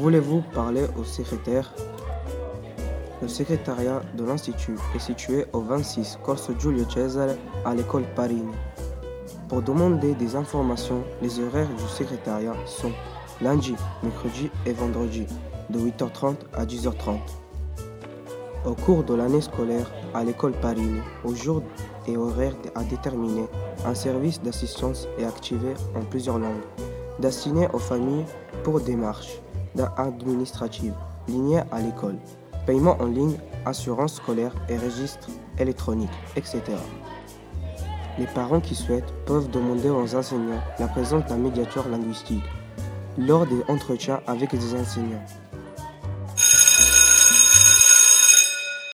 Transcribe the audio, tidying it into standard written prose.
Voulez-vous parler au secrétaire? Le secrétariat de l'Institut est situé au 26 Corso Giulio Cesare à l'école Parini. Pour demander des informations, les horaires du secrétariat sont lundi, mercredi et vendredi de 8h30 à 10h30. Au cours de l'année scolaire à l'école Parini, aux jours et horaires à déterminer, un service d'assistance est activé en plusieurs langues, destiné aux familles pour démarches administratives liées à l'école, paiement en ligne, assurance scolaire et registre électronique, etc. Les parents qui souhaitent peuvent demander aux enseignants la présence d'un médiateur linguistique lors des entretiens avec des enseignants.